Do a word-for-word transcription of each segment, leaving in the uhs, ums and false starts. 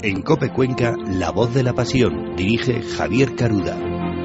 En COPE Cuenca, La Voz de la Pasión. Dirige Javier Caruda.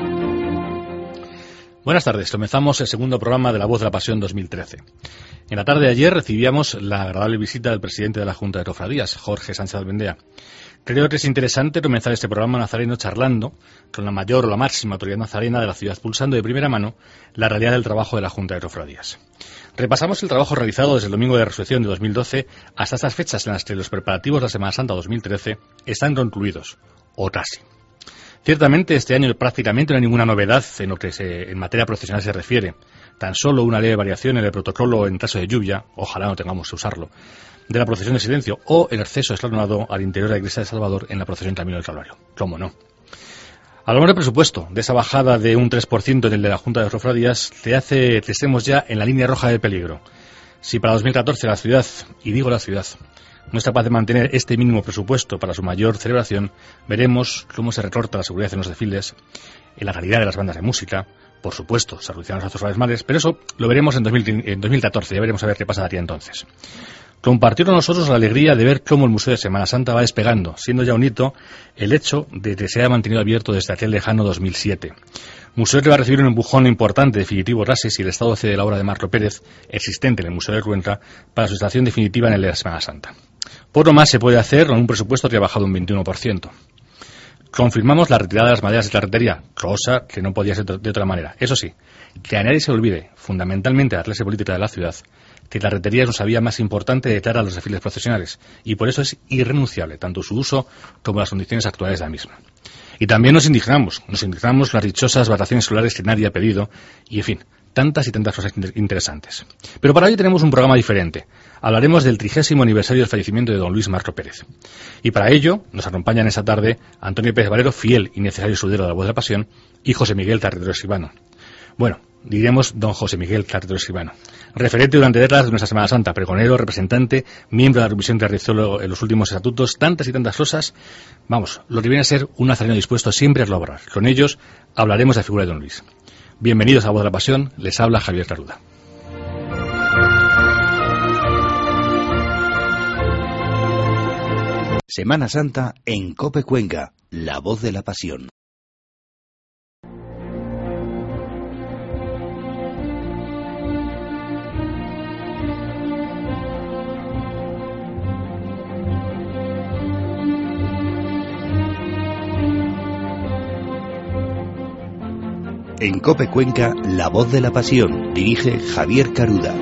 Buenas tardes, comenzamos el segundo programa de La Voz de la Pasión dos mil trece. En la tarde de ayer recibíamos la agradable visita del presidente de la Junta de Cofradías, Jorge Sánchez Albendea. Creo que es interesante comenzar este programa nazareno charlando con la mayor o la máxima autoridad nazarena de la ciudad, pulsando de primera mano la realidad del trabajo de la Junta de Cofradías. Repasamos el trabajo realizado desde el Domingo de Resurrección de dos mil doce hasta estas fechas en las que los preparativos de la Semana Santa dos mil trece están concluidos, o casi. Ciertamente este año prácticamente no hay ninguna novedad en lo que se, en materia profesional se refiere. Tan solo una leve variación en el protocolo en caso de lluvia, ojalá no tengamos que usarlo, de la procesión de silencio o el acceso escalonado al interior de la Iglesia de Salvador en la procesión Camino del Calvario. ¿Cómo no? Hablamos del presupuesto, de esa bajada de un tres por ciento en el de la Junta de Cofradías, te hace que estemos ya en la línea roja de peligro. Si para dos mil catorce la ciudad, y digo la ciudad, no es capaz de mantener este mínimo presupuesto para su mayor celebración, veremos cómo se recorta la seguridad en los desfiles, en la calidad de las bandas de música, por supuesto, se reducirán los actos males, pero eso lo veremos en, dos mil, en dos mil catorce, ya veremos a ver qué pasaría entonces. Compartir con nosotros la alegría de ver cómo el Museo de Semana Santa va despegando, siendo ya un hito el hecho de que se haya mantenido abierto desde aquel lejano dos mil siete. Museo que va a recibir un empujón importante, definitivo, gracias si el Estado cede la obra de Marco Pérez, existente en el Museo de Cuenca, para su instalación definitiva en el de la Semana Santa. Por lo más se puede hacer con un presupuesto que ha bajado un veintiuno por ciento. Confirmamos la retirada de las maderas de carretería, cosa que no podía ser de otra manera. Eso sí, que a nadie se olvide, fundamentalmente a la clase política de la ciudad, que la carretería es nuestra vía más importante de cara a los desfiles procesionales, y por eso es irrenunciable tanto su uso como las condiciones actuales de la misma. Y también nos indignamos, nos indignamos las dichosas vacaciones escolares que nadie ha pedido, y en fin, tantas y tantas cosas interesantes. Pero para hoy tenemos un programa diferente. Hablaremos del trigésimo aniversario del fallecimiento de don Luis Marco Pérez. Y para ello nos acompañan esta tarde Antonio Pérez Valero, fiel y necesario escudero de La Voz de la Pasión, y José Miguel Carretero Escribano. Bueno, diríamos don José Miguel Carretero Escribano, referente durante décadas de nuestra Semana Santa, pregonero, representante, miembro de la comisión que realizó en los últimos estatutos, tantas y tantas cosas. Vamos, lo que viene a ser un nazareno dispuesto siempre a colaborar. Con ellos hablaremos de la figura de don Luis. Bienvenidos a La Voz de la Pasión, les habla Javier Caruda. Semana Santa en COPE Cuenca, La Voz de la Pasión. En COPE Cuenca, La Voz de la Pasión. Dirige Javier Caruda.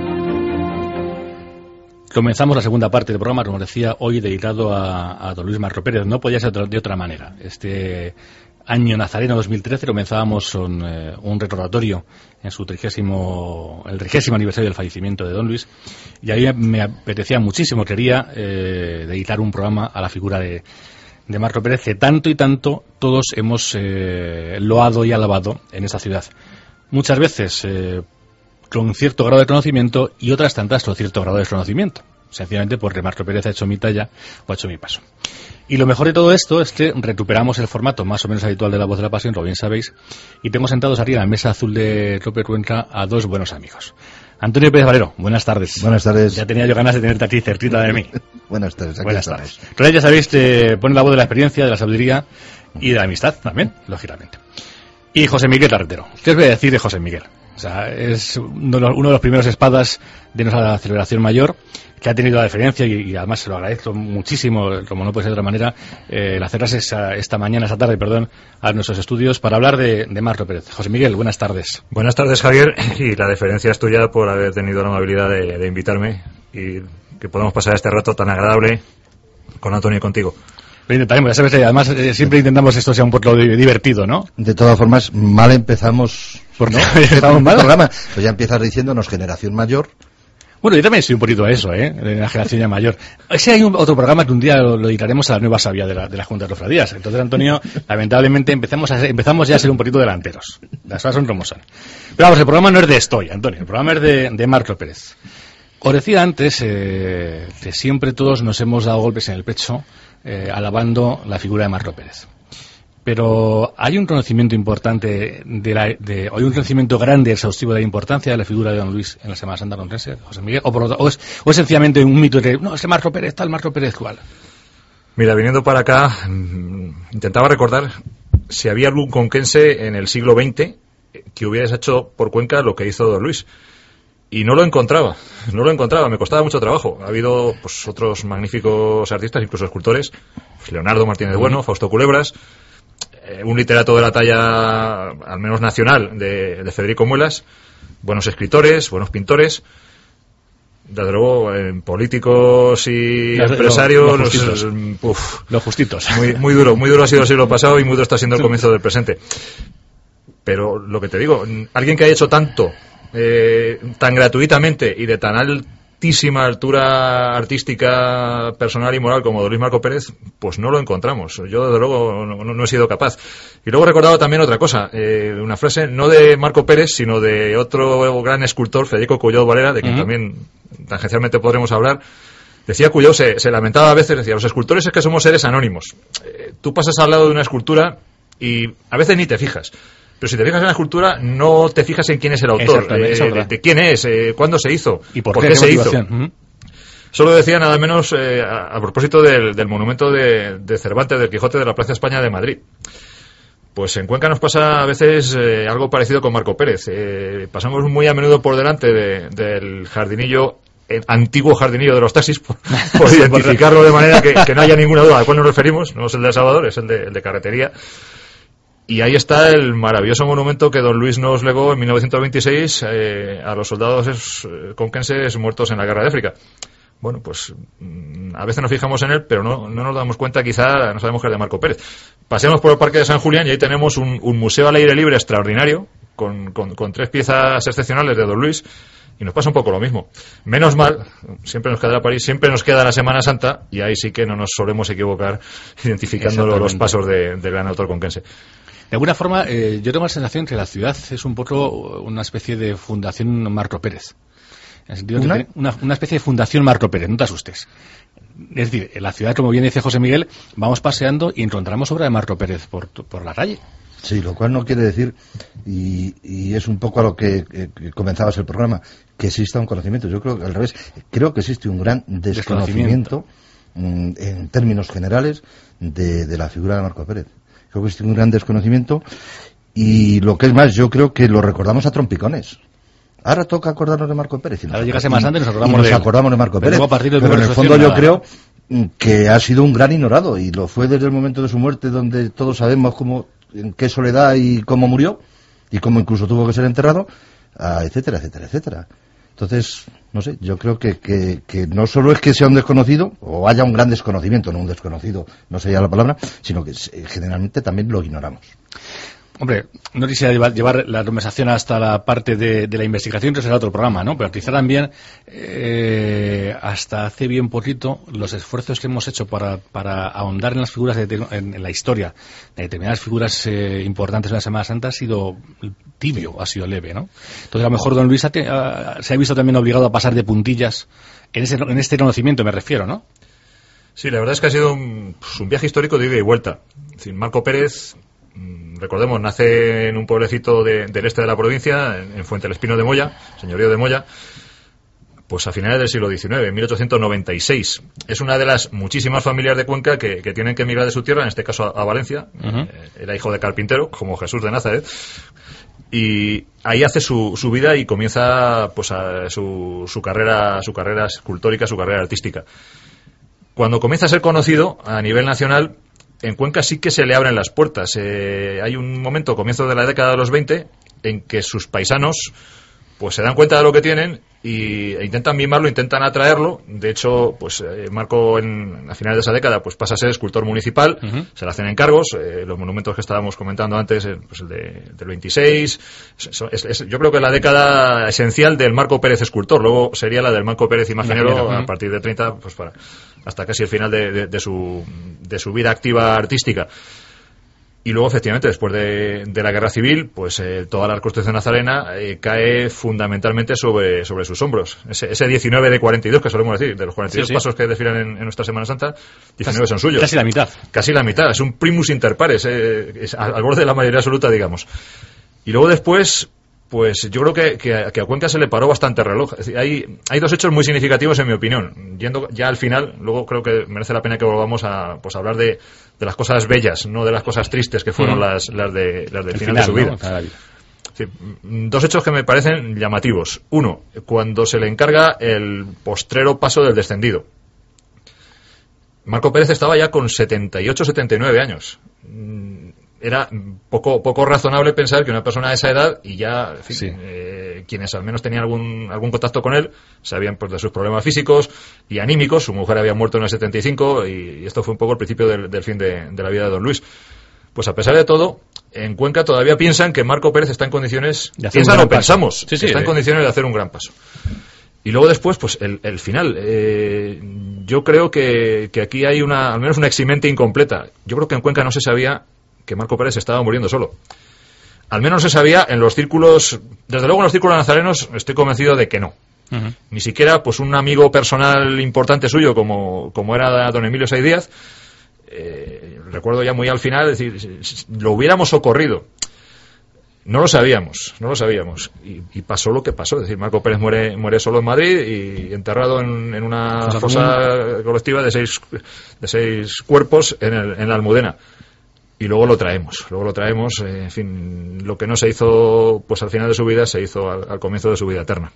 Comenzamos la segunda parte del programa, como decía, hoy dedicado a, a don Luis Marco Pérez. No podía ser de otra manera. Este año nazareno dos mil trece comenzábamos con eh, un recordatorio en su trigésimo, el trigésimo aniversario del fallecimiento de don Luis, y a mí me apetecía muchísimo, quería eh, dedicar un programa a la figura de de Marco Pérez, que tanto y tanto todos hemos eh, loado y alabado en esta ciudad. Muchas veces eh, con cierto grado de conocimiento y otras tantas con cierto grado de desconocimiento. Sencillamente porque Marco Pérez ha hecho mi talla o ha hecho mi paso. Y lo mejor de todo esto es que recuperamos el formato más o menos habitual de La Voz de la Pasión, como bien sabéis, y tengo sentados aquí en la mesa azul de COPE Cuenca a dos buenos amigos. Antonio Pérez Valero, buenas tardes. Buenas tardes. Ya tenía yo ganas de tenerte aquí cerquita de mí. Buenas tardes. Aquí buenas estamos. tardes. Pero ya sabéis que pone la voz de la experiencia, de la sabiduría y de la amistad también, lógicamente. Y José Miguel Carretero. ¿Qué os voy a decir de José Miguel? O sea, es uno de los primeros espadas de nuestra celebración mayor, que ha tenido la deferencia y, y además se lo agradezco muchísimo, como no puede ser de otra manera, eh, el acercarse esta, esta mañana, esta tarde, perdón, a nuestros estudios para hablar de, de Marco Pérez. José Miguel, buenas tardes. Buenas tardes, Javier, y la deferencia es tuya por haber tenido la amabilidad de, de invitarme y que podamos pasar este rato tan agradable con Antonio y contigo. Lo intentaremos, ya sabes que además eh, siempre intentamos esto sea un poco divertido, ¿no? De todas formas, mal empezamos, ¿por qué? ¿no? Empezamos mal el programa. Pues ya empiezas diciéndonos generación mayor. Bueno, yo también estoy un poquito a eso, ¿eh? De la generación ya mayor. Ese hay un, otro programa que un día lo, lo dedicaremos a la nueva sabia de la, de la Junta de Cofradías. Entonces, Antonio, lamentablemente empezamos a ser, empezamos ya a ser un poquito delanteros. Las cosas son como son. Pero vamos, el programa no es de estoy, Antonio. El programa es de, de Marco Pérez. Os decía antes eh, que siempre todos nos hemos dado golpes en el pecho eh, alabando la figura de Marco Pérez. Pero hay un conocimiento importante, de la, de, hay un conocimiento grande, exhaustivo de la importancia de la figura de don Luis en la Semana Santa Contense, José Miguel, o, por otro, o, es, o es sencillamente un mito de, no, es que Marco Pérez tal, Marco Pérez cual. Mira, viniendo para acá, intentaba recordar si había algún conquense en el siglo veinte que hubiese hecho por Cuenca lo que hizo don Luis. Y no lo encontraba, no lo encontraba, me costaba mucho trabajo. Ha habido pues otros magníficos artistas, incluso escultores, pues, Leonardo Martínez Bueno, Fausto Culebras, eh, un literato de la talla, al menos nacional, de, de Federico Muelas, buenos escritores, buenos pintores. Desde luego, en políticos y los, empresarios, los, los, los, uf, los justitos. Muy, muy duro, muy duro ha sido el siglo pasado y muy duro está siendo el comienzo del presente. Pero lo que te digo, alguien que haya hecho tanto, eh, tan gratuitamente y de tan altísima altura artística, personal y moral como don Luis Marco Pérez, pues no lo encontramos. Yo, desde luego, no, no he sido capaz. Y luego he recordado también otra cosa, eh, una frase no de Marco Pérez, sino de otro gran escultor, Federico Cuyó Varela, de quien uh-huh. también tangencialmente podremos hablar. Decía Cuyó, se, se lamentaba a veces, decía, los escultores es que somos seres anónimos. Eh, tú pasas al lado de una escultura y a veces ni te fijas. Pero si te fijas en la escultura, no te fijas en quién es el autor, eh, de, de quién es, eh, cuándo se hizo, y por, por qué, qué se hizo. Uh-huh. Solo decía nada menos eh, a, a propósito del, del monumento de, de Cervantes, del Quijote de la Plaza España de Madrid. Pues en Cuenca nos pasa a veces eh, algo parecido con Marco Pérez. Eh, pasamos muy a menudo por delante de, del jardinillo, el antiguo jardinillo de los taxis, por, por identificarlo de manera que, que no haya ninguna duda a cuál nos referimos. No es el de El Salvador, es el de, el de Carretería. Y ahí está el maravilloso monumento que don Luis nos legó en mil novecientos veintiséis eh, a los soldados eh, conquenses muertos en la guerra de África. Bueno, pues mm, a veces nos fijamos en él, pero no, no nos damos cuenta, quizá no sabemos que es de Marco Pérez. Pasemos por el Parque de San Julián y ahí tenemos un, un museo al aire libre extraordinario, con, con, con tres piezas excepcionales de don Luis, y nos pasa un poco lo mismo. Menos mal, siempre nos queda París, siempre nos queda la Semana Santa, y ahí sí que no nos solemos equivocar identificando los pasos de, del gran autor conquense. De alguna forma, eh, yo tengo la sensación que la ciudad es un poco una especie de fundación Marco Pérez. En el sentido ¿Una? De una, una especie de fundación Marco Pérez, no te asustes. Es decir, en la ciudad, como bien dice José Miguel, vamos paseando y encontramos obra de Marco Pérez por, por la calle. Sí, lo cual no quiere decir, y, y es un poco a lo que, que, que comenzabas el programa, que exista un conocimiento. Yo creo que al revés, creo que existe un gran desconocimiento, desconocimiento. en términos generales de, de la figura de Marco Pérez. Creo que existe un gran desconocimiento y lo que es más, yo creo que lo recordamos a trompicones. Ahora toca acordarnos de Marco Pérez. Y Ahora llegase más antes nos acordamos, nos de, acordamos de Marco Pérez. Pero, pero en el fondo yo creo que ha sido un gran ignorado y lo fue desde el momento de su muerte, donde todos sabemos cómo, en qué soledad y cómo murió y cómo incluso tuvo que ser enterrado, etcétera, etcétera, etcétera. Entonces, no sé, yo creo que, que, que no solo es que sea un desconocido, o haya un gran desconocimiento, no un desconocido, no sería la palabra, sino que generalmente también lo ignoramos. Hombre, no quisiera llevar, llevar la conversación hasta la parte de, de la investigación, que será otro programa, ¿no? Pero quizá también, eh, hasta hace bien poquito, los esfuerzos que hemos hecho para, para ahondar en las figuras, de, en, en la historia de determinadas figuras eh, importantes de la Semana Santa ha sido tibio, ha sido leve, ¿no? Entonces, a lo mejor don Luis ha te, ha, se ha visto también obligado a pasar de puntillas en, ese, en este conocimiento, me refiero, ¿no? Sí, la verdad es que ha sido un, pues, un viaje histórico de ida y vuelta. Es decir, Marco Pérez, recordemos, nace en un pueblecito de, del este de la provincia, en, en Fuente del Espino de Moya, señorío de Moya, pues a finales del siglo diecinueve, en mil ochocientos noventa y seis. Es una de las muchísimas familias de Cuenca que, que tienen que emigrar de su tierra, en este caso a, a Valencia. Uh-huh. Eh, era hijo de carpintero, como Jesús de Nazaret. Y ahí hace su, su vida y comienza pues a, su, su carrera su carrera escultórica, su carrera artística. Cuando comienza a ser conocido a nivel nacional, en Cuenca sí que se le abren las puertas. Eh, hay un momento, comienzo de la década de los veinte, en que sus paisanos pues se dan cuenta de lo que tienen y e intentan mimarlo, intentan atraerlo. De hecho, pues eh, Marco en, a finales de esa década pues pasa a ser escultor municipal. Uh-huh. Se le hacen encargos, eh, los monumentos que estábamos comentando antes, eh, pues el de, del veintiséis. Es, es, es, yo creo que es la década esencial del Marco Pérez escultor. Luego sería la del Marco Pérez imaginero, uh-huh, a partir de treinta, pues para hasta casi el final de, de, de su de su vida activa artística. Y luego, efectivamente, después de, de la Guerra Civil, pues eh, toda la reconstrucción nazarena eh, cae fundamentalmente sobre, sobre sus hombros. Ese, ese diecinueve de cuarenta y dos, que solemos decir, de los cuarenta y dos sí, sí. pasos que desfilan en, en nuestra Semana Santa, diecinueve casi, son suyos. Casi la mitad. Casi la mitad. Es un primus inter pares, eh, es al, al borde de la mayoría absoluta, digamos. Y luego después, Pues yo creo que, que, a, que a Cuenca se le paró bastante reloj. Es decir, hay, hay dos hechos muy significativos en mi opinión. Yendo ya al final, luego creo que merece la pena que volvamos a pues hablar de, de las cosas bellas, no de las cosas tristes que fueron mm. las, las de finales de su vida. Yendo ya al final, luego creo que merece la pena que volvamos a pues hablar de, de las cosas bellas, no de las cosas tristes que fueron mm. las, las de las del final, final de su vida. ¿No? Cada vida. Sí, dos hechos que me parecen llamativos. Uno, cuando se le encarga el postrero paso del descendido. Marco Pérez estaba ya con setenta y ocho, setenta y nueve años. Era poco poco razonable pensar que una persona de esa edad, y ya, en fin, sí. eh, quienes al menos tenían algún algún contacto con él, sabían pues de sus problemas físicos y anímicos. Su mujer había muerto en el setenta y cinco y, y esto fue un poco el principio del, del fin de, de la vida de don Luis. Pues a pesar de todo, en Cuenca todavía piensan que Marco Pérez está en condiciones, piensan o pensamos, sí, sí, está en condiciones de hacer un gran paso. Y luego después, pues el, el final. Eh, yo creo que, que aquí hay una, al menos una eximente incompleta. Yo creo que en Cuenca no se sabía que Marco Pérez estaba muriendo solo. Al menos se sabía en los círculos, desde luego en los círculos nazarenos estoy convencido de que no. Uh-huh. Ni siquiera pues un amigo personal importante suyo como, como era don Emilio Saiz Díaz, eh, recuerdo ya muy al final, es decir, lo hubiéramos socorrido. No lo sabíamos, no lo sabíamos. Y, y pasó lo que pasó. Es decir, Marco Pérez muere, muere solo en Madrid y enterrado en, en una fosa colectiva de seis, de seis cuerpos en, el, en la Almudena. Y luego lo traemos, luego lo traemos, eh, en fin, lo que no se hizo pues al final de su vida se hizo al, al comienzo de su vida eterna.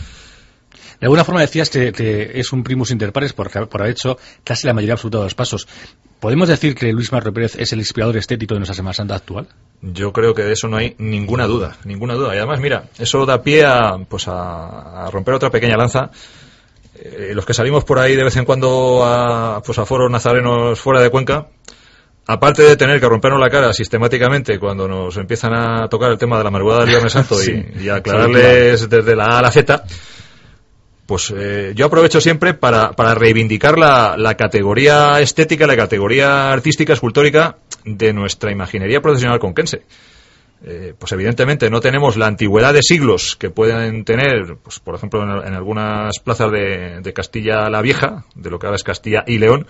De alguna forma decías que, que es un primus inter pares por, por haber hecho casi la mayoría absoluta de los pasos. ¿Podemos decir que Luis Marco Pérez es el inspirador estético de nuestra Semana Santa actual? Yo creo que de eso no hay ninguna duda, ninguna duda. Y además, mira, eso da pie a, pues a, a romper otra pequeña lanza. Eh, los que salimos por ahí de vez en cuando a, pues a foros nazarenos fuera de Cuenca, aparte de tener que rompernos la cara sistemáticamente cuando nos empiezan a tocar el tema de la madrugada del Viernes Santo sí, y, y aclararles sí, claro. desde la A a la Z, pues eh, yo aprovecho siempre para, para reivindicar la, la categoría estética, la categoría artística, escultórica de nuestra imaginería profesional conquense. Eh, pues evidentemente no tenemos la antigüedad de siglos que pueden tener, pues por ejemplo, en, en algunas plazas de, de Castilla la Vieja, de lo que ahora es Castilla y León,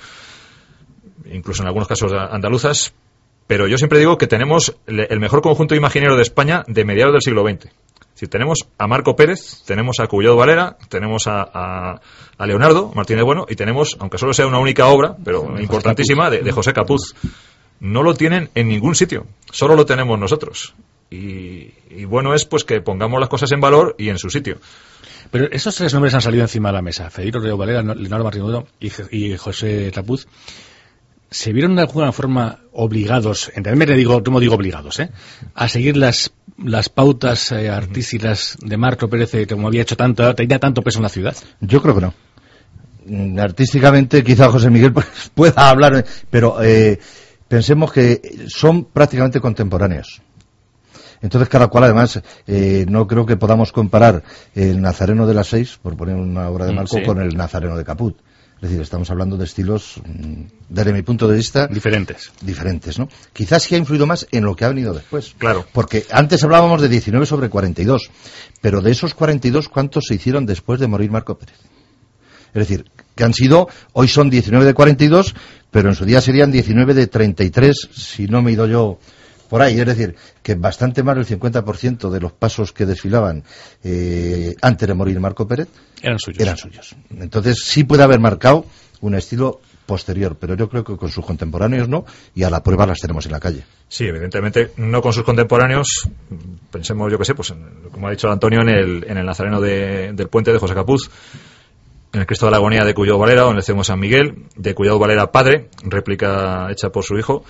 incluso en algunos casos andaluzas, pero yo siempre digo que tenemos el mejor conjunto imaginero de España de mediados del siglo veinte. Si tenemos a Marco Pérez, tenemos a Cullado Valera, tenemos a, a, a Leonardo Martínez Bueno y tenemos, aunque solo sea una única obra, pero sí, importantísima, de, de José Capuz. No lo tienen en ningún sitio, solo lo tenemos nosotros. Y, y bueno es pues que pongamos las cosas en valor y en su sitio. Pero esos tres nombres han salido encima de la mesa: Federico Cullado Valera, Leonardo Martínez Bueno y, y José Capuz. ¿Se vieron de alguna forma obligados, entendedme, digo, como digo obligados, ¿eh? a seguir las las pautas eh, artísticas de Marco Pérez, eh, como había hecho tanto, tenía tanto peso en la ciudad? Yo creo que no. Artísticamente quizá José Miguel pues, pueda hablar, pero eh, pensemos que son prácticamente contemporáneos. Entonces cada cual además eh, no creo que podamos comparar el Nazareno de las Seis, por poner una obra de Marco, sí. con el Nazareno de Caput. Es decir, estamos hablando de estilos, desde mi punto de vista... Diferentes. Diferentes, ¿no? Quizás sí ha influido más en lo que ha venido después. Claro. Porque antes hablábamos de diecinueve sobre cuarenta y dos, pero de esos cuarenta y dos, ¿cuántos se hicieron después de morir Marco Pérez? Es decir, que han sido, hoy son diecinueve de cuarenta y dos, pero en su día serían diecinueve de treinta y tres, si no me he ido yo por ahí. Es decir, que bastante más del cincuenta por ciento de los pasos que desfilaban eh, antes de morir Marco Pérez eran suyos. eran suyos. Entonces sí puede haber marcado un estilo posterior, pero yo creo que con sus contemporáneos no, y a la prueba las tenemos en la calle. Sí, evidentemente no con sus contemporáneos. Pensemos, yo que sé, pues en, como ha dicho Antonio, en el, en el Nazareno de, del Puente de José Capuz, en el Cristo de la Agonía de Cullado Valera, o en el Cemo San Miguel de Cullado Valera padre, réplica hecha por su hijo.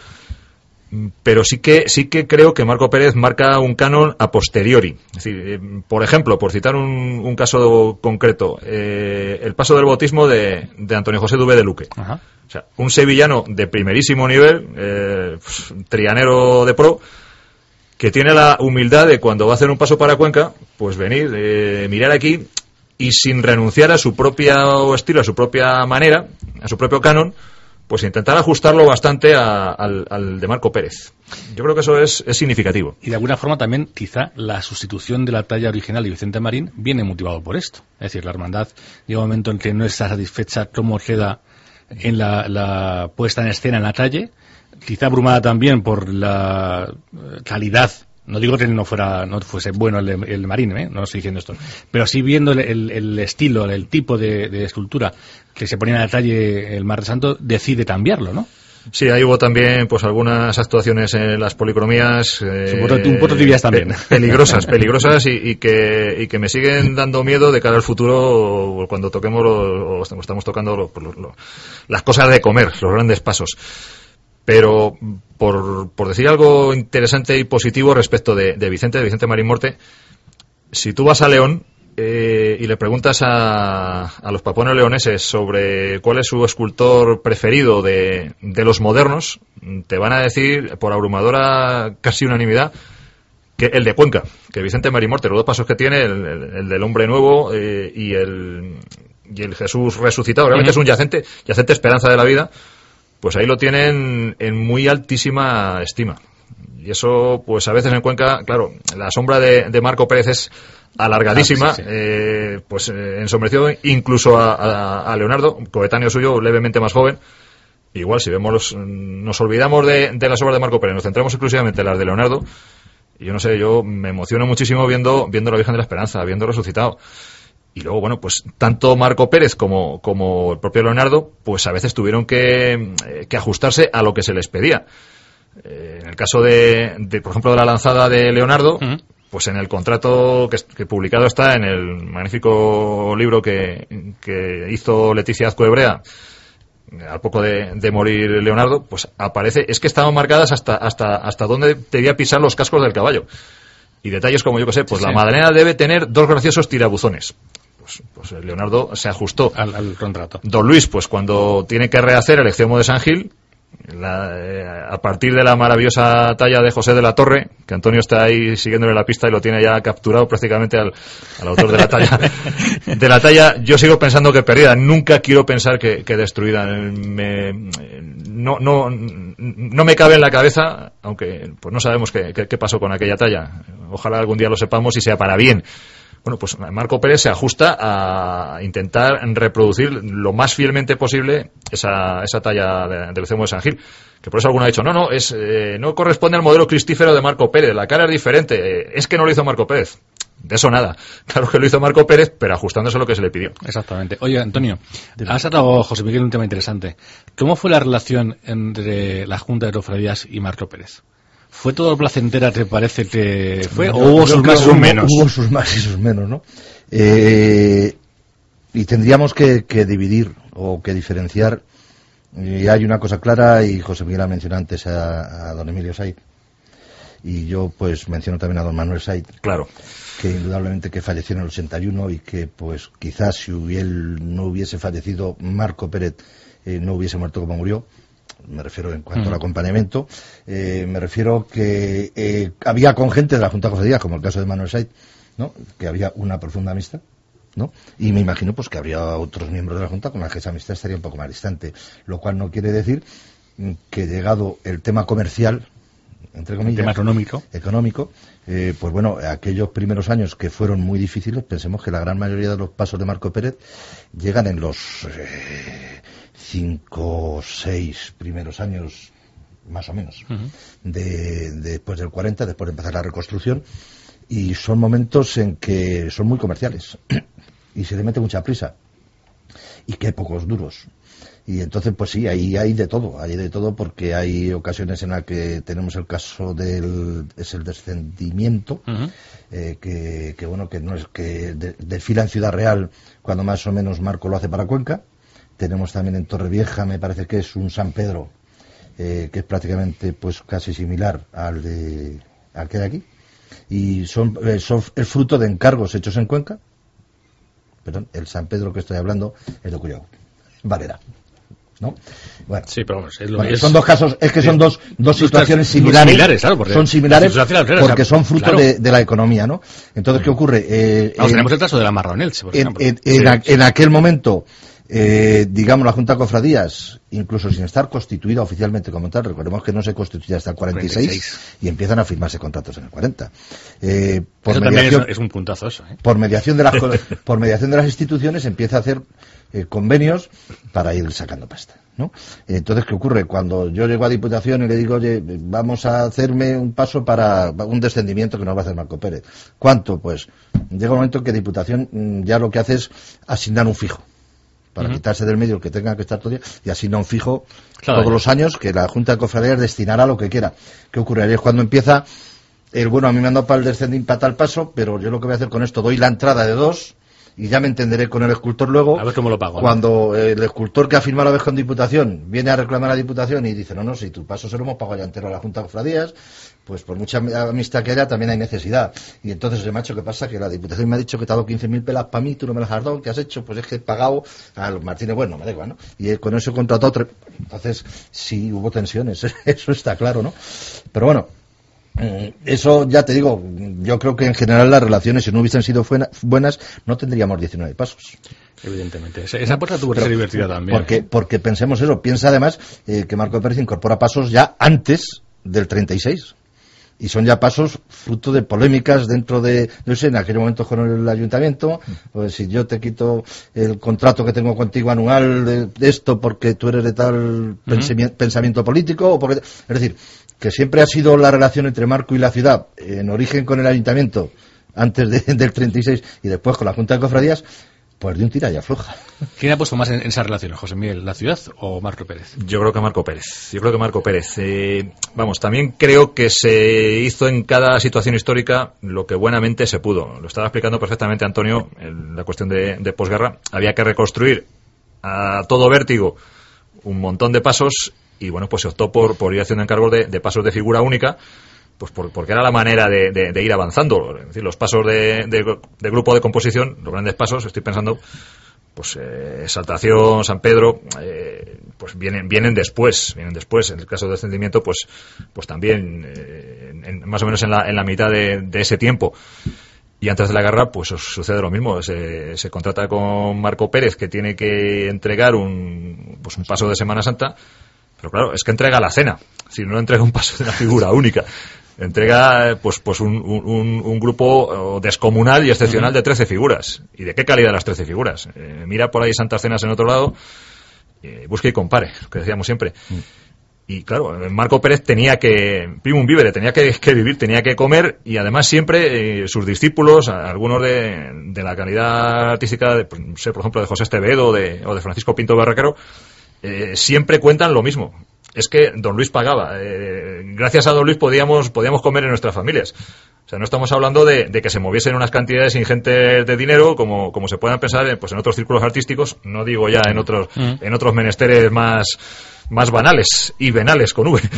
Pero sí que sí que creo que Marco Pérez marca un canon a posteriori. Es decir, eh, por ejemplo, por citar un, un caso concreto, eh, el paso del bautismo de, de Antonio José Duvé de Luque. Ajá. O sea, un sevillano de primerísimo nivel, eh, pues, trianero de pro, que tiene la humildad de, cuando va a hacer un paso para Cuenca, pues venir, eh, mirar aquí y sin renunciar a su propio estilo, a su propia manera, a su propio canon, pues intentar ajustarlo bastante a, al, al de Marco Pérez. Yo creo que eso es, es significativo. Y de alguna forma también, quizá, la sustitución de la talla original de Vicente Marín viene motivado por esto. Es decir, la hermandad llega un momento en que no está satisfecha cómo queda en la, la puesta en escena en la calle, quizá abrumada también por la calidad No digo que no fuera, no fuese bueno el, el Marín, ¿eh? No estoy diciendo esto. Pero sí viendo el, el, el estilo, el tipo de, de escultura que se ponía en la detalle el Mar de Santo, decide cambiarlo, ¿no? Sí, ahí hubo también pues algunas actuaciones en las policromías eh, un poco tibias también. Peligrosas, peligrosas y, y que y que me siguen dando miedo de cara al futuro cuando toquemos lo, o estamos tocando lo, lo, lo, las cosas de comer, los grandes pasos. Pero por, por decir algo interesante y positivo respecto de, de Vicente, de Vicente Marín Morte, si tú vas a León eh, y le preguntas a, a los papuanos leoneses sobre cuál es su escultor preferido de, de los modernos, te van a decir, por abrumadora casi unanimidad, que el de Cuenca, que Vicente Marín Morte, los dos pasos que tiene, el, el, el del hombre nuevo eh, y el y el Jesús resucitado, realmente uh-huh. es un yacente, yacente esperanza de la vida, pues ahí lo tienen en muy altísima estima. Y eso, pues a veces en Cuenca, claro, la sombra de, de Marco Pérez es alargadísima, ah, sí, sí. Eh, pues eh, ensombreció incluso a, a, a Leonardo, coetáneo suyo, levemente más joven. Igual, si vemos, los, nos olvidamos de, de las obras de Marco Pérez, nos centramos exclusivamente en las de Leonardo, y yo no sé, yo me emociono muchísimo viendo, viendo la Virgen de la Esperanza, viendo Resucitado. Y luego, bueno, pues tanto Marco Pérez como, como el propio Leonardo, pues a veces tuvieron que, que ajustarse a lo que se les pedía. Eh, en el caso de, de, por ejemplo, de la lanzada de Leonardo, uh-huh. pues en el contrato que, que publicado está en el magnífico libro que, que hizo Leticia Azcue Hebrea, al poco de, de morir Leonardo, pues aparece, es que estaban marcadas hasta, hasta, hasta dónde debía pisar los cascos del caballo. Y detalles como, yo que sé, pues sí, la Madalena debe tener dos graciosos tirabuzones. Pues, pues Leonardo se ajustó al, al contrato. Don Luis, pues cuando tiene que rehacer el Extremo de San Gil, la, eh, a partir de la maravillosa talla de José de la Torre, que Antonio está ahí siguiéndole la pista y lo tiene ya capturado prácticamente al, al autor de la talla. De la talla, yo sigo pensando que perdida. Nunca quiero pensar que, que destruida. Me, no, no, no me cabe en la cabeza, aunque pues no sabemos qué, qué, qué pasó con aquella talla. Ojalá algún día lo sepamos y sea para bien. Bueno, pues Marco Pérez se ajusta a intentar reproducir lo más fielmente posible esa, esa talla de, del Extremo de San Gil. Que por eso alguno ha dicho, no, no, es, eh, no corresponde al modelo cristífero de Marco Pérez, la cara es diferente, eh, es que no lo hizo Marco Pérez. De eso nada. Claro que lo hizo Marco Pérez, pero ajustándose a lo que se le pidió. Exactamente. Oye, Antonio, has tratado, José Miguel, un tema interesante. ¿Cómo fue la relación entre la Junta de Cofradías y Marco Pérez? ¿Fue todo placentera, te parece que fue? ¿O hubo sus más y sus menos? Hubo sus más y sus menos, ¿no? Eh, y tendríamos que, que dividir o que diferenciar. Y hay una cosa clara, y José Miguel ha mencionado antes a, a don Emilio Saiz. Y yo, pues, menciono también a don Manuel Saiz. Claro. Que indudablemente que falleció en el ochenta y uno y que, pues, quizás si él no hubiese fallecido, Marco Pérez eh, no hubiese muerto como murió. Me refiero en cuanto mm. al acompañamiento, eh, me refiero que eh, había con gente de la Junta de Cofradías, como el caso de Manuel Saiz, ¿no? Que había una profunda amistad, ¿no? Y me imagino pues que habría otros miembros de la Junta con los que esa amistad estaría un poco más distante, lo cual no quiere decir que llegado el tema comercial, entre comillas, el tema económico, económico eh, pues bueno, aquellos primeros años que fueron muy difíciles, pensemos que la gran mayoría de los pasos de Marco Pérez llegan en los eh, cinco o seis primeros años, más o menos, uh-huh. de, de después del cuarenta, después de empezar la reconstrucción, y son momentos en que son muy comerciales y se le mete mucha prisa y que hay pocos duros. Y entonces, pues sí, ahí hay de todo, hay de todo porque hay ocasiones en las que tenemos el caso del es el descendimiento, uh-huh. eh, que, que bueno, que no es que de, desfila en Ciudad Real cuando más o menos Marco lo hace para Cuenca. Tenemos también en Torrevieja, me parece que es un San Pedro, eh, que es prácticamente pues casi similar al de al que hay aquí. Y son, eh, son el fruto de encargos hechos en Cuenca. Perdón, el San Pedro que estoy hablando es de Curió, Valera, ¿no? Bueno, sí, pero vamos, es lo bueno, es, son dos casos, es que son dos dos situaciones similares, similares claro, porque son similares porque son fruto claro. de, de la economía, ¿no? Entonces, ¿qué ocurre? Eh, vamos, en, tenemos el caso de la Marronelche, por en, ejemplo. En, en, sí. en, en aquel momento, eh, digamos, la Junta de Cofradías, incluso sin estar constituida oficialmente como tal, recordemos que no se constituye hasta el cuarenta y seis, cuarenta y seis y empiezan a firmarse contratos en el cuarenta. Eh, por eso mediación, también es, es un puntazo eso, ¿eh? Por mediación de las por mediación de las instituciones empieza a hacer eh, convenios para ir sacando pasta, ¿no? Entonces, ¿qué ocurre? Cuando yo llego a Diputación y le digo, oye, vamos a hacerme un paso para un descendimiento que nos va a hacer Marco Pérez. ¿Cuánto? Pues llega un momento que Diputación ya lo que hace es asignar un fijo, para uh-huh. quitarse del medio el que tenga que estar todo el día, y asigna un fijo claro, todos los años que la Junta de Cofradías destinará lo que quiera. ¿Qué ocurre? Ahí es cuando empieza el, bueno, a mí me han dado para el descendimiento, para tal paso, pero yo lo que voy a hacer con esto, doy la entrada de dos, y ya me entenderé con el escultor luego. A ver cómo lo pago. Cuando ¿no? el escultor que ha firmado la vez con Diputación viene a reclamar a Diputación y dice, no, no, si tu paso se lo hemos pagado ya entero a la Junta de Cofradías, pues por mucha amistad que haya también hay necesidad. Y entonces, el macho, ¿qué pasa? Que la Diputación me ha dicho que te ha dado quince mil pelas para mí, tú no me las has dado, ¿qué has hecho? Pues es que he pagado a los Martínez, bueno, me da igual, ¿no? Y con eso he contratado tres. Entonces, sí hubo tensiones, eso está claro, ¿no? Pero bueno, eso ya te digo, yo creo que en general las relaciones, si no hubiesen sido buenas, no tendríamos diecinueve pasos. Evidentemente. Esa, esa puerta tuvo que ser divertida también. Porque, porque pensemos eso, piensa además eh, que Marco Pérez incorpora pasos ya antes del treinta y seis. Y son ya pasos fruto de polémicas dentro de, no sé, en aquel momento con el ayuntamiento, pues si yo te quito el contrato que tengo contigo anual de, de esto porque tú eres de tal uh-huh. pensamiento, pensamiento político, o porque, es decir, que siempre ha sido la relación entre Marco y la ciudad, en origen con el ayuntamiento, antes de, del treinta y seis, y después con la Junta de Cofradías, pues de un tira y afloja. ¿Quién ha puesto más en, en esas relaciones, José Miguel, la ciudad o Marco Pérez? Yo creo que Marco Pérez. Yo creo que Marco Pérez. Eh, vamos, también creo que se hizo en cada situación histórica lo que buenamente se pudo. Lo estaba explicando perfectamente Antonio en la cuestión de, de posguerra. Había que reconstruir a todo vértigo un montón de pasos y bueno, pues se optó por, por ir haciendo encargos de, de pasos de figura única, pues por, porque era la manera de, de, de ir avanzando. Es decir, los pasos de, de, de grupo de composición, los grandes pasos, estoy pensando, pues eh, Exaltación, San Pedro, eh, pues vienen vienen después, vienen después. En el caso de descendimiento, pues pues también eh, en, más o menos en la, en la mitad de, de ese tiempo. Y antes de la guerra, pues sucede lo mismo. Se, se contrata con Marco Pérez, que tiene que entregar un, pues un paso de Semana Santa. Pero claro, es que entrega la cena. Si no entrega un paso de una figura única, entrega pues pues un, un, un grupo descomunal y excepcional de trece figuras. ¿Y de qué calidad las trece figuras? Eh, mira por ahí Santas Cenas en otro lado, eh, busque y compare, lo que decíamos siempre. Mm. Y claro, Marco Pérez tenía que, primum vivere, tenía que, que vivir, tenía que comer, y además siempre eh, sus discípulos, algunos de, de la calidad artística, de, pues, no sé, por ejemplo, de José Estevedo o de, o de Francisco Pinto Barraquero, eh, siempre cuentan lo mismo. Es que don Luis pagaba. Eh, gracias a don Luis podíamos, podíamos comer en nuestras familias. O sea, no estamos hablando de, de que se moviesen unas cantidades ingentes de dinero como, como se puedan pensar en, pues en otros círculos artísticos, no digo ya en otros, mm. en otros menesteres más, más banales y venales con V.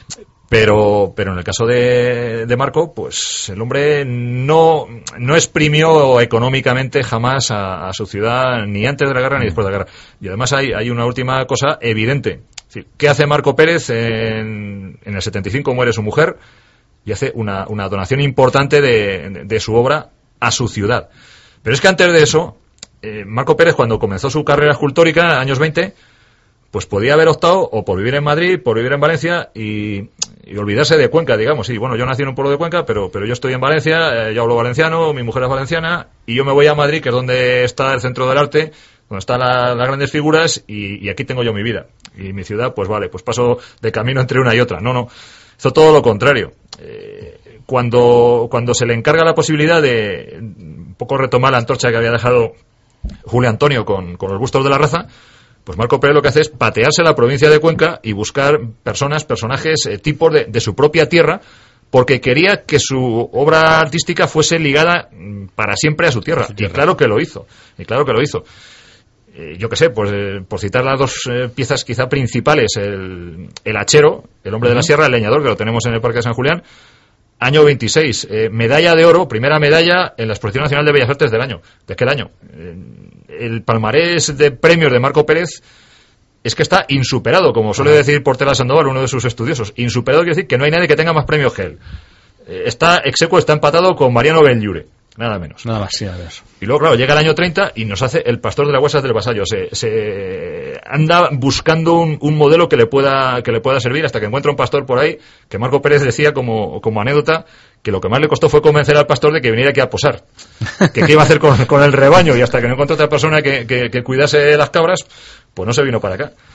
Pero, pero en el caso de, de Marco, pues el hombre no, no exprimió económicamente jamás a, a su ciudad, ni antes de la guerra ni después de la guerra. Y además hay, hay una última cosa evidente. Es decir, ¿qué hace Marco Pérez? En, en el setenta y cinco muere su mujer y hace una, una donación importante de, de, de su obra a su ciudad. Pero es que antes de eso, eh, Marco Pérez, cuando comenzó su carrera escultórica, años veinte, pues podía haber optado o por vivir en Madrid, por vivir en Valencia y, y olvidarse de Cuenca, digamos. Sí, bueno, yo nací en un pueblo de Cuenca, pero, pero yo estoy en Valencia, eh, yo hablo valenciano, mi mujer es valenciana, y yo me voy a Madrid, que es donde está el centro del arte, donde están la, las grandes figuras, y, y aquí tengo yo mi vida. Y mi ciudad, pues vale, pues paso de camino entre una y otra. No, no, hizo todo lo contrario. Eh, cuando, cuando se le encarga la posibilidad de un poco retomar la antorcha que había dejado Julio Antonio con, con los bustos de la raza, pues Marco Pérez lo que hace es patearse la provincia de Cuenca y buscar personas, personajes, eh, tipos de, de su propia tierra, porque quería que su obra artística fuese ligada para siempre a su tierra. Su tierra. Y claro que lo hizo. Y claro que lo hizo. Eh, yo qué sé, pues eh, por citar las dos eh, piezas quizá principales, el, el hachero, el hombre uh-huh. de la sierra, el leñador, que lo tenemos en el Parque de San Julián, año veintiséis, eh, medalla de oro, primera medalla en la Exposición Nacional de Bellas Artes del año. ¿De qué año? Eh, el palmarés de premios de Marco Pérez es que está insuperado, como suele decir Portela Sandoval, uno de sus estudiosos. Insuperado quiere decir que no hay nadie que tenga más premios que él. Eh, está exequo, está empatado con Mariano Benlliure, nada menos. Nada más, sí, a ver. Y luego, claro, llega el año treinta y nos hace el pastor de las huesas del vasallo. Se, se anda buscando un, un modelo que le pueda que le pueda servir hasta que encuentra un pastor por ahí, que Marco Pérez decía como, como anécdota que lo que más le costó fue convencer al pastor de que viniera aquí a posar, que qué iba a hacer con, con el rebaño, y hasta que no encontró otra persona que, que, que cuidase las cabras, pues no se vino para acá.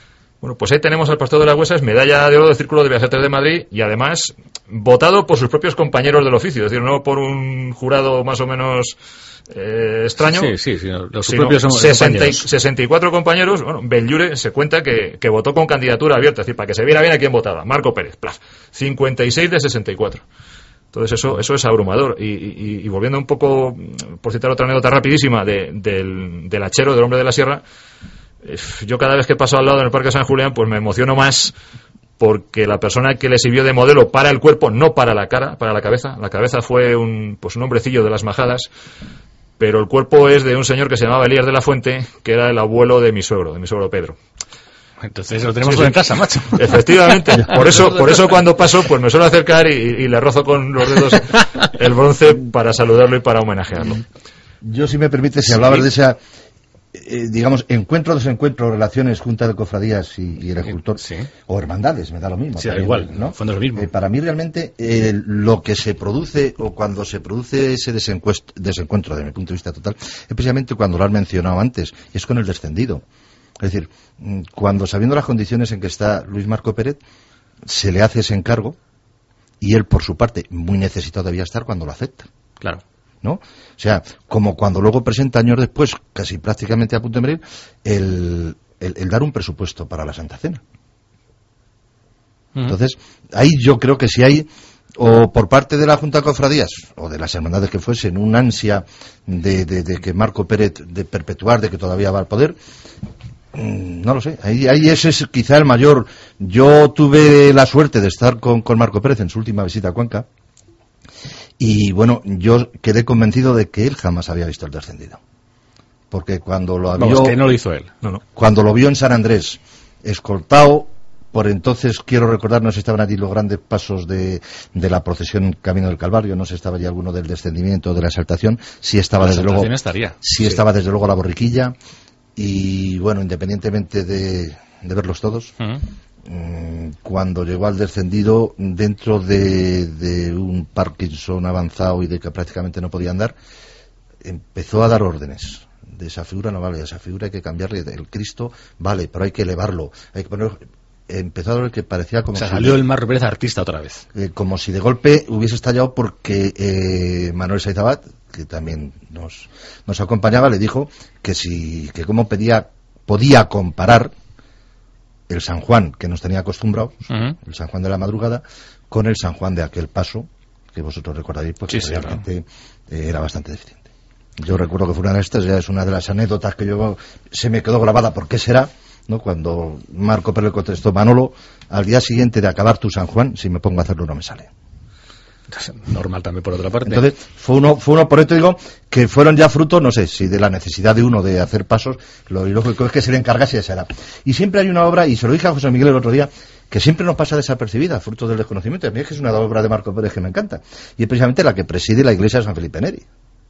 Bueno, pues ahí tenemos al Pastor de las Huesas, medalla de oro del Círculo de Bellas Artes de Madrid y además votado por sus propios compañeros del oficio, es decir, no por un jurado más o menos eh, extraño. Sí, sí, sí, los propios son sesenta, sesenta y cuatro compañeros. Bueno, Belllure se cuenta que, que votó con candidatura abierta, es decir, para que se viera bien a quién votaba. Marco Pérez, plaf, cincuenta y seis de sesenta y cuatro. Entonces eso eso es abrumador. Y, y, y volviendo un poco, por citar otra anécdota rapidísima de, del, del hachero, del hombre de la sierra, yo cada vez que paso al lado en el Parque San Julián, pues me emociono más porque la persona que le sirvió de modelo para el cuerpo, no para la cara, para la cabeza. La cabeza fue un pues un hombrecillo de las majadas, pero el cuerpo es de un señor que se llamaba Elías de la Fuente, que era el abuelo de mi suegro, de mi suegro Pedro. Entonces lo tenemos sí, todo sí. en casa, macho. Efectivamente. Por eso, por eso cuando paso, pues me suelo acercar y, y le rozo con los dedos el bronce para saludarlo y para homenajearlo. Yo, si me permite, si sí. hablabas de esa, eh, digamos, encuentro, desencuentro, relaciones, junta de cofradías y, y el escultor, sí. o hermandades, me da lo mismo. Sí, da igual, ¿no? Fondo es lo mismo. Eh, para mí realmente eh, lo que se produce, o cuando se produce ese desencuentro, desde mi punto de vista total, es precisamente cuando lo has mencionado antes, es con el descendido. Es decir, cuando, sabiendo las condiciones en que está Luis Marco Pérez, se le hace ese encargo, y él, por su parte, muy necesitado debía estar cuando lo acepta. Claro. ¿No? O sea, como cuando luego presenta años después, casi prácticamente a punto de morir, el, el, el dar un presupuesto para la Santa Cena. Uh-huh. Entonces, ahí yo creo que si hay, o por parte de la Junta de Cofradías, o de las hermandades que fuesen, un ansia de, de, de que Marco Pérez, de perpetuar, de que todavía va al poder, no lo sé, ahí, ahí ese es quizá el mayor. Yo tuve la suerte de estar con, con Marco Pérez en su última visita a Cuenca, y bueno, yo quedé convencido de que él jamás había visto el descendido, porque cuando lo Vamos, vio, que no lo hizo él. No, no. Cuando lo vio en San Andrés, escoltado por entonces, quiero recordar, no sé si estaban allí los grandes pasos de, de la procesión Camino del Calvario, no sé si estaba allí alguno del descendimiento, de la exaltación, sí estaba, desde luego, estaría. sí, sí estaba desde luego la borriquilla. Y bueno, independientemente de, de verlos todos, uh-huh. mmm, cuando llegó al descendido, dentro de, de un Parkinson avanzado y de que prácticamente no podía andar, empezó a dar órdenes. De esa figura no vale, de esa figura hay que cambiarle. El Cristo vale, pero hay que elevarlo. Hay que poner, empezó a ver que parecía como o sea, si salió de, el Marco Pérez artista otra vez. Eh, como si de golpe hubiese estallado, porque eh, Manuel Saizabat, que también nos, nos acompañaba, le dijo que si, que cómo pedía, podía comparar el San Juan que nos tenía acostumbrados, uh-huh. el San Juan de la madrugada, con el San Juan de aquel paso, que vosotros recordaréis, porque sí, realmente sí, eh, era bastante deficiente. Yo recuerdo que fue una de estas, ya es una de las anécdotas que yo se me quedó grabada, ¿por qué será? ¿No? Cuando Marco Pérez contestó: Manolo, al día siguiente de acabar tu San Juan, si me pongo a hacerlo no me sale. Normal también, por otra parte. Entonces, fue uno, fue uno, por esto digo, que fueron ya fruto, no sé, si de la necesidad de uno de hacer pasos, lo lógico es que se le encargase y se hará. Y siempre hay una obra, y se lo dije a José Miguel el otro día, que siempre nos pasa desapercibida, fruto del desconocimiento. A mí es que es una obra de Marco Pérez que me encanta, y es precisamente la que preside la iglesia de San Felipe Neri.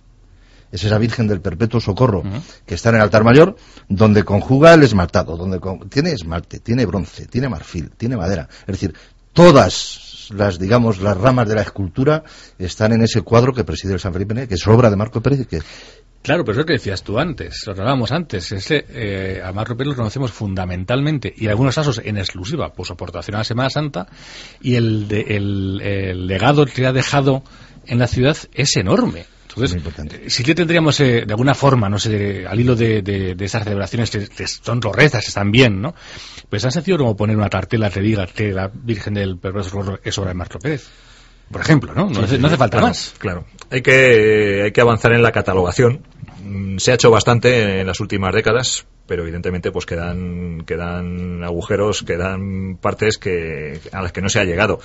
Es esa Virgen del Perpetuo Socorro, uh-huh. que está en el altar mayor, donde conjuga el esmaltado, donde con... tiene esmalte, tiene bronce, tiene marfil, tiene madera. Es decir, todas las, digamos, las ramas de la escultura están en ese cuadro que preside el San Felipe Neri, que es obra de Marco Pérez. Y que... Claro, pero es lo que decías tú antes, lo hablábamos antes. Ese, eh, a Marco Pérez lo conocemos fundamentalmente, y en algunos casos en exclusiva, por su aportación a la Semana Santa, y el, de, el, el legado que ha dejado en la ciudad es enorme. Entonces, sí que tendríamos, eh, de alguna forma, no sé, al hilo de, de, de esas celebraciones que, que son torrezas, están bien, ¿no? Pues tan sencillo como poner una cartela que diga que la Virgen del Perpetuo Socorro es obra de Marco Pérez, por ejemplo, ¿no? No, sí, hace, no hace falta claro, más. Claro, hay que, hay que avanzar en la catalogación. Se ha hecho bastante en las últimas décadas, pero evidentemente pues quedan, quedan agujeros, quedan partes que, a las que no se ha llegado.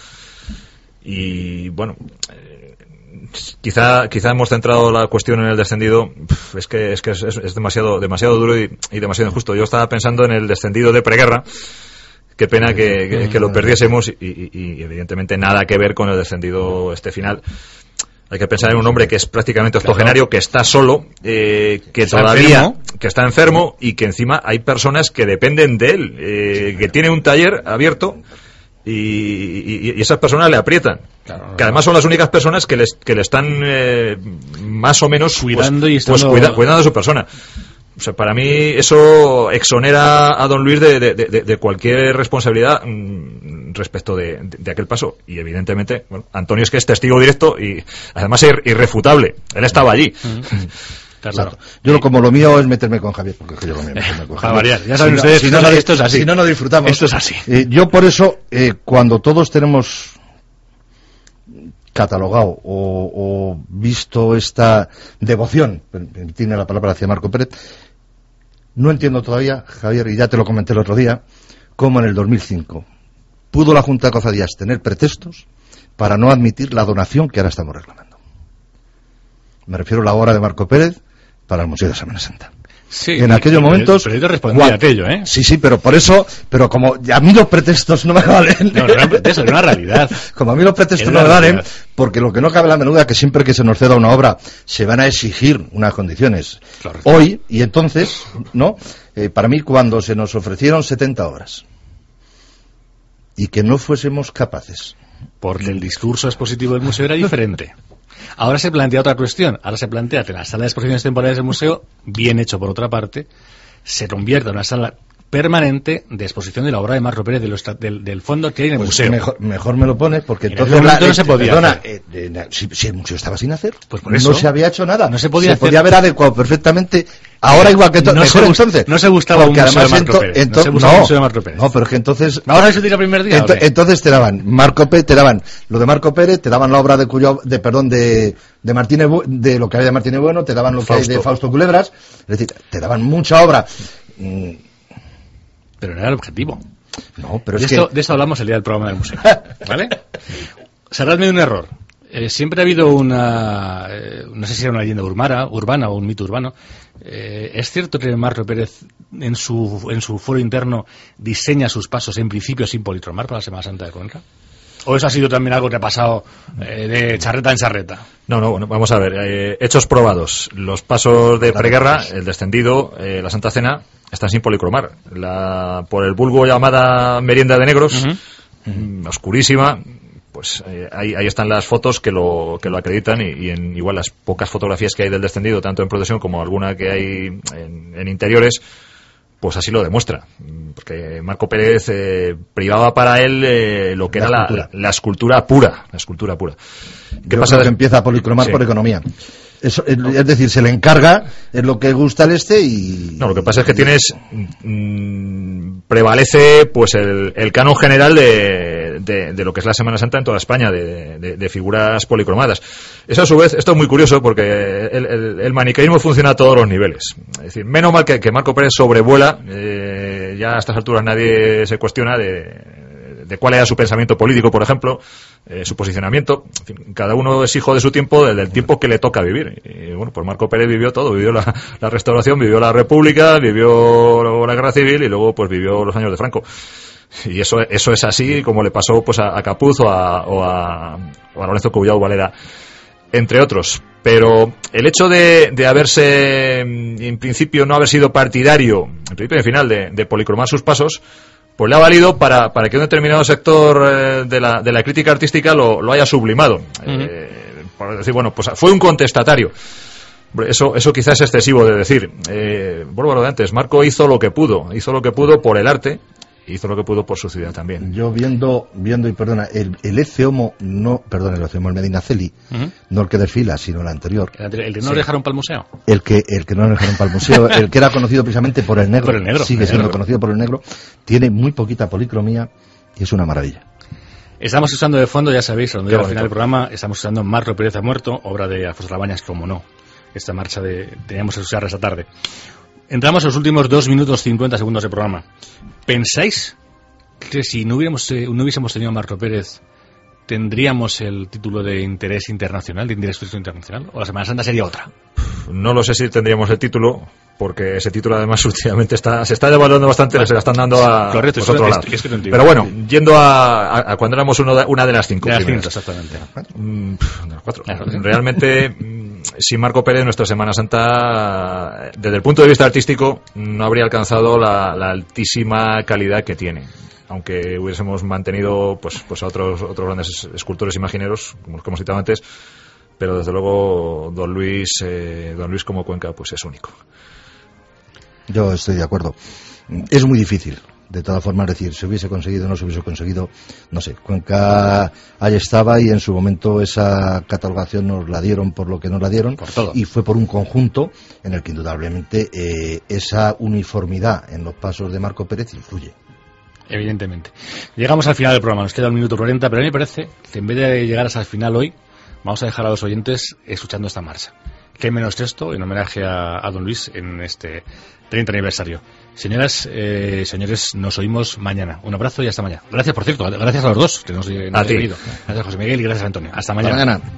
Y bueno... Eh, Quizá, quizá hemos centrado la cuestión en el descendido. Es que es que es, es demasiado, demasiado duro y, y demasiado injusto. Yo estaba pensando en el descendido de preguerra. Qué pena que, que, que lo perdiésemos y, y, y evidentemente nada que ver con el descendido este final. Hay que pensar en un hombre que es prácticamente octogenario, que está solo, eh, que está todavía, enfermo. que está enfermo y que encima hay personas que dependen de él, eh, que tiene un taller abierto. Y, y, y esas personas le aprietan, claro, que además son las únicas personas que, les, que le están eh, más o menos cuidando, pues, y estando... pues cuida, cuidando de su persona. O sea, para mí eso exonera a don Luis de, de, de, de cualquier responsabilidad mmm, respecto de, de, de aquel paso. Y evidentemente, bueno, Antonio es que es testigo directo y además es irrefutable. Él estaba allí. Mm-hmm. Claro. Yo lo, como lo mío es meterme con Javier, porque yo lo mío meterme con Javier. Variar. Ya saben si ustedes, no, si no, esto es así. Si no, no disfrutamos. Esto es así. Eh, yo por eso, eh, cuando todos tenemos catalogado o, o visto esta devoción, tiene la palabra hacia Marco Pérez, no entiendo todavía, Javier, y ya te lo comenté el otro día, cómo en el dos mil cinco pudo la Junta de Cofradías tener pretextos para no admitir la donación que ahora estamos reclamando. Me refiero a la obra de Marco Pérez para el Museo de Semana Santa. Sí, en aquellos momentos... Pero yo respondí a aquello, ¿eh? Sí, sí, pero por eso... Pero como a mí los pretextos no me valen... No, no eran pretextos, era una realidad. Como a mí los pretextos Era no me valen, realidad. porque lo que no cabe en la menuda es que siempre que se nos ceda una obra se van a exigir unas condiciones. Claro. Hoy, y entonces, ¿no? Eh, para mí, cuando se nos ofrecieron setenta horas y que no fuésemos capaces... Porque el discurso expositivo del museo era diferente. Ahora se plantea otra cuestión. Ahora se plantea que la sala de exposiciones temporales del museo, bien hecho por otra parte, se convierta en una sala permanente de exposición de la obra de Marco Pérez de los, del, del fondo que hay en el Pues museo. Mejor, mejor me lo pones, porque En entonces aquel la, momento no eh, se podía perdona, hacer. eh, eh, si, si el museo estaba sin hacer, Pues por eso. no se había hecho nada. No se podía hacer. podía haber adecuado perfectamente. Ahora igual que to- No mejor se bus- entonces. no se buscaba Porque un museo además de Marco ento- Pérez, no ento- se buscaba un no, museo de Marco Pérez. No, pero es que entonces... ¿Vamos a discutir el primer día? Ento- ¿o qué? entonces te daban Marco Pérez, te daban lo de Marco Pérez, te daban la obra de Cuyo, de perdón, de, de Martínez, Bu- de lo que hay de Martínez Bueno, te daban lo que Fausto. hay de Fausto Culebras, es decir, te daban mucha obra. Mm, Pero no era el objetivo. No, pero de, es esto, que... de esto hablamos el día del programa del museo. ¿Vale? Cerradme de un error. Eh, siempre ha habido una, eh, no sé si era una leyenda urbana, urbana o un mito urbano. Eh, ¿Es cierto que Marco Pérez en su, en su foro interno diseña sus pasos en principio sin politromar para la Semana Santa de Cuenca? ¿O eso ha sido también algo que ha pasado eh, de charreta en charreta? No, no, bueno, vamos a ver. Eh, hechos probados. Los pasos de preguerra, el descendido, eh, la Santa Cena, están sin policromar. La, por el vulgo llamada merienda de negros, Uh-huh. mm, oscurísima, pues eh, ahí, ahí están las fotos que lo, que lo acreditan y, y en igual las pocas fotografías que hay del descendido, tanto en procesión como alguna que hay en, en interiores, pues así lo demuestra. Porque Marco Pérez eh, privaba para él eh, lo que La era escultura. la, la escultura pura. La escultura pura. ¿Qué Yo pasa? creo que empieza a policromar Sí. por economía. Eso, es, es decir, se le encarga, es lo que gusta al este y... No, lo que pasa es que tienes mmm, prevalece pues el, el canon general de, de, de lo que es la Semana Santa en toda España, de, de, de figuras policromadas. Eso a su vez, esto es muy curioso porque el, el, el maniqueísmo funciona a todos los niveles. Es decir, menos mal que, que Marco Pérez sobrevuela, eh, ya a estas alturas nadie se cuestiona de, de cuál era su pensamiento político, por ejemplo, eh, su posicionamiento. En fin, cada uno es hijo de su tiempo, del, del tiempo que le toca vivir. Y bueno, pues Marco Pérez vivió todo, vivió la, la Restauración, vivió la República, vivió la Guerra Civil y luego pues vivió los años de Franco. Y eso, eso es así como le pasó pues a, a Capuz o a, o a, o a Lorenzo Cubillao Valera, entre otros. Pero el hecho de, de haberse, en principio, no haber sido partidario, en principio y en final, de, de policromar sus pasos, pues le ha valido para, para que un determinado sector eh, de, la, de la crítica artística lo, lo haya sublimado. Uh-huh. Eh, por decir, bueno, pues fue un contestatario. Eso, eso quizás es excesivo de decir. Eh, vuelvo a lo de antes. Marco hizo lo que pudo. Hizo lo que pudo por el arte. Hizo lo que pudo por su ciudad también. Yo viendo, viendo y perdona, el, el Ece Homo, no, perdona, el Ece Homo, el Medinaceli, uh-huh. no el que desfila, sino el anterior. El, el que no sí. dejaron para el museo. El que, el que no nos dejaron para el museo, el que era conocido precisamente por el negro, por el negro sigue el siendo negro. conocido por el negro, tiene muy poquita policromía y es una maravilla. Estamos usando de fondo, ya sabéis, cuando llega al final del programa, estamos usando Marco Pérez ha muerto, obra de Alfonso Labañas, como no. Esta marcha de teníamos que usar esta tarde. Entramos en los últimos dos minutos cincuenta segundos de programa. ¿Pensáis que si no hubiéramos eh, no hubiésemos tenido a Marco Pérez tendríamos el título de interés internacional, de interés turístico internacional, o la Semana Santa sería otra? No lo sé si tendríamos el título, porque ese título además últimamente está se está devaluando bastante, bueno, se la están dando a correcto, pues, otro es, lado. Es, es que pero bueno, yendo a, a, a cuando éramos uno de, una de las cinco de las primeras. cinco, exactamente. Mm, de las cuatro. Realmente, si Marco Pérez, nuestra Semana Santa, desde el punto de vista artístico, no habría alcanzado la, la altísima calidad que tiene. Aunque hubiésemos mantenido pues pues a otros otros grandes escultores imagineros, como los que hemos citado antes, pero desde luego don Luis eh, don Luis como Cuenca pues es único. Yo estoy de acuerdo. Es muy difícil, de todas formas, decir, se hubiese conseguido o no se hubiese conseguido, no sé. Cuenca ahí estaba y en su momento esa catalogación nos la dieron por lo que nos la dieron. Por todo. Y fue por un conjunto en el que indudablemente eh, esa uniformidad en los pasos de Marco Pérez influye. Evidentemente. Llegamos al final del programa, nos queda un minuto cuarenta, pero a mí me parece que en vez de llegar hasta el final hoy, vamos a dejar a los oyentes escuchando esta marcha. Qué menos texto en homenaje a, a don Luis en este treinta aniversario. Señoras, eh, señores, nos oímos mañana. Un abrazo y hasta mañana. Gracias, por cierto, gracias a los dos que nos, nos a han ti. venido. Gracias, José Miguel, y gracias, Antonio. Hasta mañana. Hasta mañana.